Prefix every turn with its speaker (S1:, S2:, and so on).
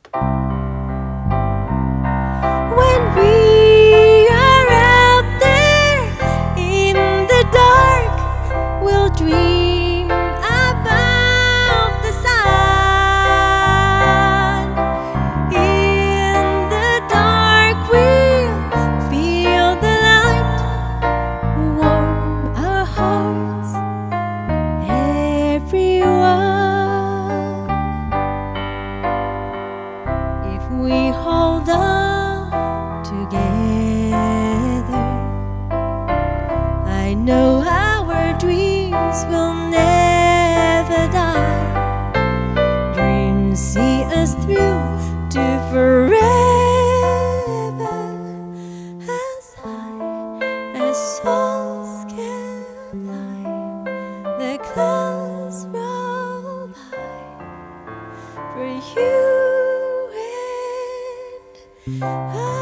S1: When we are out there in the dark, we'll dream about the sun. In the dark, we'll feel the light warm our hearts, everyone. If we hold on together, I know our dreams will never die. Dreams see us through to forever, as high as souls can fly. The clouds roll by for you and I.